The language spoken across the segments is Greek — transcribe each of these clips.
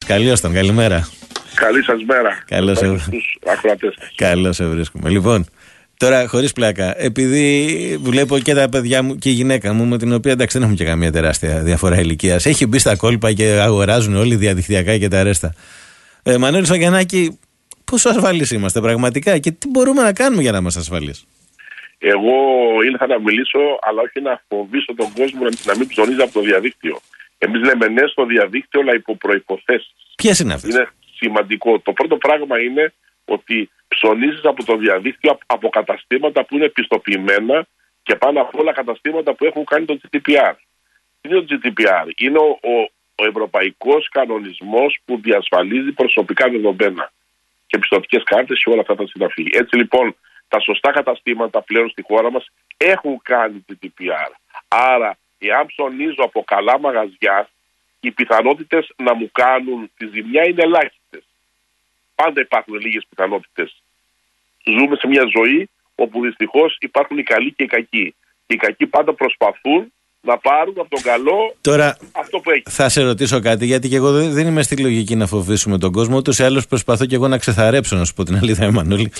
Καλώς τον, καλημέρα. Καλή σας μέρα. Καλώς σε βρίσκουμε. Λοιπόν, τώρα χωρίς πλάκα, επειδή βλέπω και τα παιδιά μου και η γυναίκα μου, με την οποία εντάξει δεν έχουμε και καμία τεράστια διαφορά ηλικίας, έχει μπει στα κόλπα και αγοράζουν όλοι διαδικτυακά και τα ρέστα. Μανώλη Φαγιανάκη, πόσο ασφαλείς είμαστε πραγματικά και τι μπορούμε να κάνουμε για να είμαστε ασφαλείς? Εγώ ήλθα να μιλήσω, αλλά όχι να φοβήσω τον κόσμο να μην ψωνίζει από το διαδίκτυο. Εμείς λέμε ναι στο διαδίκτυο, αλλά υπό προϋποθέσεις. Ποιες είναι αυτές? Είναι σημαντικό. Το πρώτο πράγμα είναι ότι ψωνίζεις από το διαδίκτυο από καταστήματα που είναι πιστοποιημένα και πάνω απ' όλα καταστήματα που έχουν κάνει το GDPR. Τι είναι το GDPR? Είναι ο ευρωπαϊκός κανονισμός που διασφαλίζει προσωπικά δεδομένα και πιστωτικές κάρτες και όλα αυτά τα συναφή. Έτσι λοιπόν, τα σωστά καταστήματα πλέον στη χώρα μας έχουν κάνει GDPR. Άρα, εάν ψωνίζω από καλά μαγαζιά, οι πιθανότητες να μου κάνουν τη ζημιά είναι ελάχιστες. Πάντα υπάρχουν λίγες πιθανότητες. Ζούμε σε μια ζωή όπου δυστυχώς υπάρχουν οι καλοί και οι κακοί. Οι κακοί πάντα προσπαθούν να πάρουν από τον καλό τώρα, αυτό που έχει. Θα σε ρωτήσω κάτι, γιατί και εγώ δεν είμαι στη λογική να φοβήσουμε τον κόσμο. Ούτως ή άλλως προσπαθώ και εγώ να ξεθαρέψω, να σου πω την αλήθεια, Μανώλη.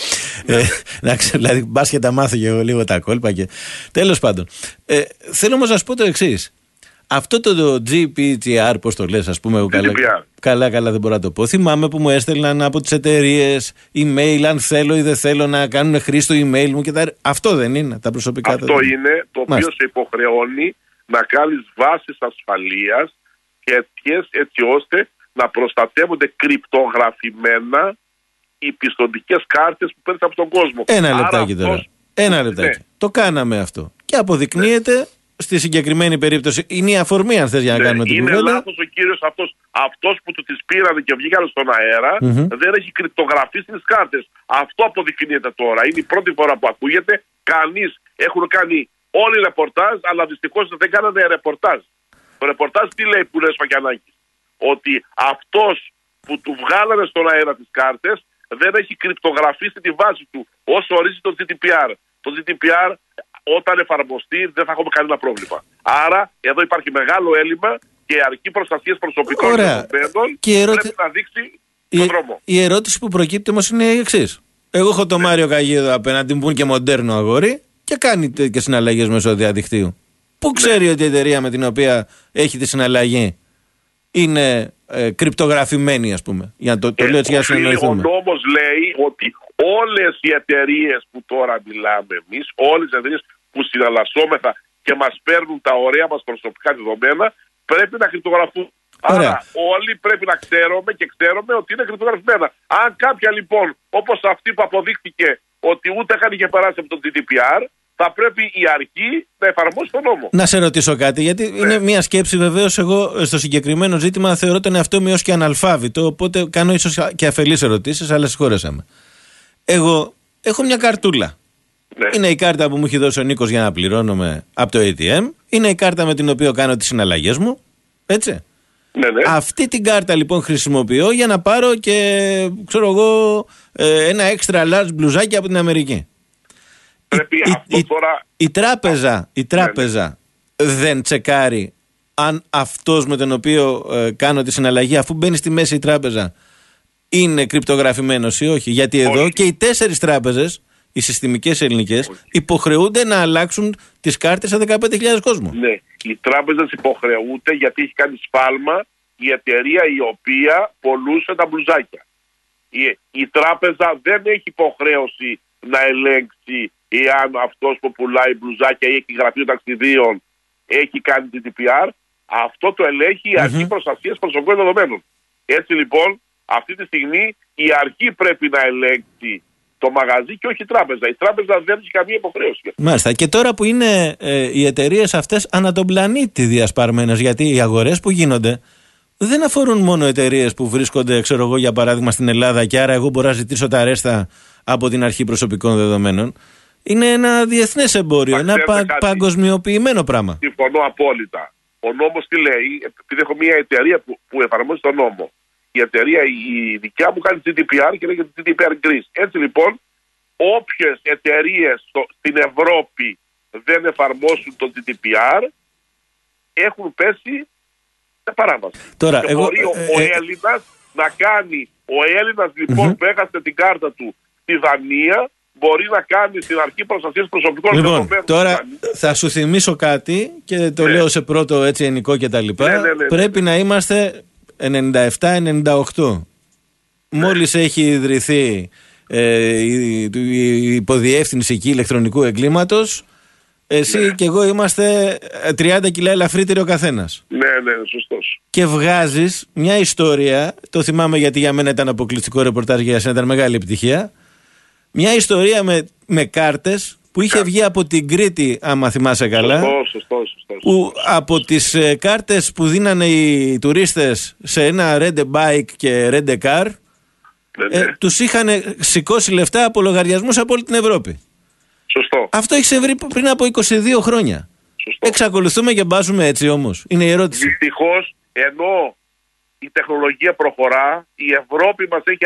Δηλαδή, μπας και τα μάθω και εγώ λίγο τα κόλπα. Τέλος πάντων. Θέλω όμως να σου πω το εξής. Αυτό το GDPR, πώς το λες, ας πούμε, καλά δεν μπορώ να το πω. Θυμάμαι που μου έστελναν από τις εταιρείες email, αν θέλω ή δεν θέλω να κάνουν χρήση το email μου και αυτό δεν είναι τα προσωπικά? Αυτό είναι το οποίο σε υποχρεώνει να κάνεις βάσεις ασφαλείας και έτσι ώστε να προστατεύονται κρυπτογραφημένα οι πιστωτικές κάρτες που παίρνεις από τον κόσμο. Ένα λεπτάκι τώρα. Ναι. Το κάναμε αυτό. Και αποδεικνύεται στη συγκεκριμένη περίπτωση. Είναι η αφορμή, αν θες, για να κάνουμε την κουβέντα. Είναι λάθος ο κύριος αυτός που του τις πήραν και βγήκαν στον αέρα, δεν έχει κρυπτογραφήσει τις κάρτες. Αυτό αποδεικνύεται τώρα. Είναι η πρώτη φορά που ακούγεται. Κανείς, έχουν κάνει όλοι ρεπορτάζ, αλλά δυστυχώς δεν κάνανε ρεπορτάζ. Το ρεπορτάζ τι λέει που λες, Φαγιανάκη? Ότι αυτός που του βγάλανε στον αέρα τις κάρτες δεν έχει κρυπτογραφήσει τη βάση του, όσο ορίζει το GDPR. Το GDPR όταν εφαρμοστεί δεν θα έχουμε κανένα πρόβλημα. Άρα εδώ υπάρχει μεγάλο έλλειμμα και η αρχή προστασίας προσωπικών δεδομένων πρέπει να δείξει τον δρόμο. Η ερώτηση που προκύπτει όμως είναι η εξής. Εγώ έχω το Μάριο Καγίδο απέναντι μου που είναι και μοντέρνο αγόρι και κάνει και συναλλαγές μέσω διαδικτύου. Πού ξέρει ότι η εταιρεία με την οποία έχει τη συναλλαγή είναι κρυπτογραφημένη, ας πούμε? Για να το λέω έτσι για να συνεννοηθούμε. Ο νόμος λέει ότι όλες οι εταιρείες που τώρα μιλάμε εμείς, όλες οι εταιρείες που συναλλασσόμεθα και μας παίρνουν τα ωραία μας προσωπικά δεδομένα, πρέπει να κρυπτογραφούν. Άρα όλοι πρέπει να ξέρουμε ότι είναι κρυπτογραφημένα. Αν κάποια λοιπόν, όπως αυτή που αποδείχθηκε ότι ούτε καν είχε περάσει από το GDPR, θα πρέπει η αρχή να εφαρμόσει τον νόμο. Να σε ρωτήσω κάτι, γιατί είναι μια σκέψη βεβαίως. Εγώ στο συγκεκριμένο ζήτημα θεωρώ τον εαυτό μου ως και αναλφάβητο, οπότε κάνω ίσως και αφελείς ερωτήσεις, αλλά συγχώρεσά με. Εγώ έχω μια καρτούλα. Είναι η κάρτα που μου έχει δώσει ο Νίκος για να πληρώνομαι από το ATM. Είναι η κάρτα με την οποία κάνω τις συναλλαγές μου. Έτσι. Αυτή την κάρτα λοιπόν χρησιμοποιώ για να πάρω και ξέρω εγώ ένα extra large μπλουζάκι από την Αμερική. Η τράπεζα δεν τσεκάρει αν αυτός με τον οποίο κάνω τη συναλλαγή, αφού μπαίνει στη μέση η τράπεζα, είναι κρυπτογραφημένος ή όχι? Γιατί εδώ και οι 4 τράπεζες, οι συστημικές ελληνικές, υποχρεούνται να αλλάξουν τις κάρτες σε 15.000 κόσμου. Ναι, οι τράπεζες υποχρεούνται γιατί έχει κάνει σφάλμα η εταιρεία η οποία πωλούσε τα μπλουζάκια. Η τράπεζα δεν έχει υποχρέωση να ελέγξει εάν αυτός που πουλάει μπλουζάκια ή έχει γραφείο ταξιδίων έχει κάνει GDPR. Αυτό το ελέγχει η αρχή προστασίας προσωπικών δεδομένων. Έτσι λοιπόν, αυτή τη στιγμή η αρχή πρέπει να ελέγξει το μαγαζί και όχι η τράπεζα. Η τράπεζα δεν έχει καμία υποχρέωση. Μάλιστα. Και τώρα που είναι οι εταιρείες αυτές ανά τον πλανήτη διασπαρμένες, γιατί οι αγορές που γίνονται δεν αφορούν μόνο εταιρείες που βρίσκονται, ξέρω εγώ, για παράδειγμα στην Ελλάδα, και άρα εγώ μπορώ να ζητήσω τα ρέστα από την αρχή προσωπικών δεδομένων. Είναι ένα διεθνές εμπόριο, ένα παγκοσμιοποιημένο πράγμα. Συμφωνώ απόλυτα. Ο νόμος τι λέει? Επειδή έχω μια εταιρεία που εφαρμόζει τον νόμο. Η εταιρεία η δικιά μου κάνει GDPR και λέγεται GDPR Greece. Έτσι λοιπόν, όποιες εταιρείες στην Ευρώπη δεν εφαρμόσουν το GDPR έχουν πέσει σε παράβαση. Τώρα, μπορεί ο Έλληνας να κάνει ο Έλληνας λοιπόν που έχασε την κάρτα του στη Δανία, μπορεί να κάνει στην αρχή προστασίας προσωπικών δεδομένων. Λοιπόν, τώρα θα σου θυμίσω κάτι και το λέω σε πρώτο έτσι ενικό και τα λοιπά. Πρέπει να είμαστε 97-98. Μόλις έχει ιδρυθεί η υποδιεύθυνση εκεί ηλεκτρονικού εγκλήματος, εσύ και εγώ είμαστε 30 κιλά ελαφρύτεροι ο καθένας. Ναι, σωστός. Και βγάζεις μια ιστορία, το θυμάμαι γιατί για μένα ήταν αποκλειστικό ρεπορτάζ, για εσένα ήταν μεγάλη επιτυχία. Μια ιστορία με κάρτες που είχε βγει από την Κρήτη, άμα θυμάσαι καλά. Σωστός. Που από τις κάρτες που δίνανε οι τουρίστες σε ένα rent bike και rent car, τους είχαν σηκώσει λεφτά από λογαριασμούς από όλη την Ευρώπη. Σωστό. Αυτό έχει συμβεί πριν από 22 χρόνια. Σωστό. Εξακολουθούμε και μπάζουμε έτσι όμως? Είναι η ερώτηση. Δυστυχώς, ενώ η τεχνολογία προχωρά, η Ευρώπη μας έχει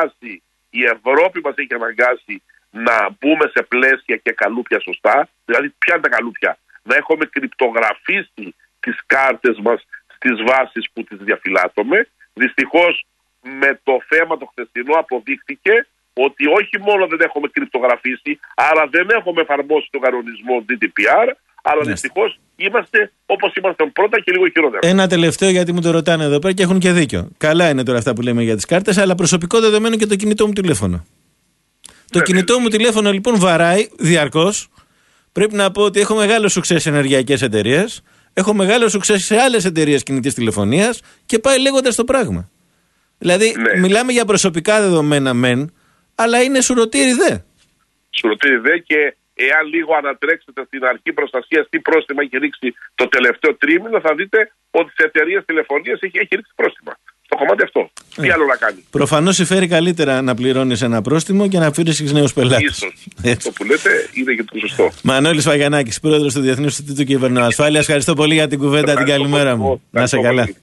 αναγκάσει να μπούμε σε πλαίσια και καλούπια σωστά. Δηλαδή, ποια είναι τα καλούπια? Να έχουμε κρυπτογραφήσει τις κάρτες μας στις βάσεις που τις διαφυλάττουμε. Δυστυχώς, με το θέμα το χθεσινό αποδείχθηκε ότι όχι μόνο δεν έχουμε κρυπτογραφήσει, άρα δεν έχουμε εφαρμόσει τον κανονισμό GDPR, αλλά δυστυχώς είμαστε όπως ήμασταν πρώτα και λίγο χειρότερα. Ένα τελευταίο, γιατί μου το ρωτάνε εδώ πέρα και έχουν και δίκιο. Καλά είναι τώρα αυτά που λέμε για τις κάρτες, αλλά προσωπικό δεδομένο και το κινητό μου τηλέφωνο. Το κινητό μου τηλέφωνο λοιπόν βαράει διαρκώς. Πρέπει να πω ότι έχω μεγάλο σουξές σε ενεργειακές εταιρείες, έχω μεγάλο σουξές σε άλλες εταιρείες κινητής τηλεφωνίας και πάει λέγοντας το πράγμα. Δηλαδή, μιλάμε για προσωπικά δεδομένα μεν, αλλά είναι σουρωτήρι δε. Σουρωτήρι δε, και εάν λίγο ανατρέξετε στην αρχή προστασίας τι πρόστιμα έχει ρίξει το τελευταίο τρίμηνο, θα δείτε ότι σε εταιρείες τηλεφωνίας έχει ρίξει πρόστιμα. Στο κομμάτι αυτό. Τι άλλο να κάνει? Προφανώς συμφέρει καλύτερα να πληρώνεις ένα πρόστιμο και να αφήνεις νέους πελάτες. Ίσως. Το που λέτε είναι και το σωστό. Μανώλης Φαγιανάκης, πρόεδρος του Διεθνούς Ινστιτούτου Κυβερνοασφάλειας. Ευχαριστώ πολύ για την κουβέντα, την καλημέρα μου. Να είσαι καλά.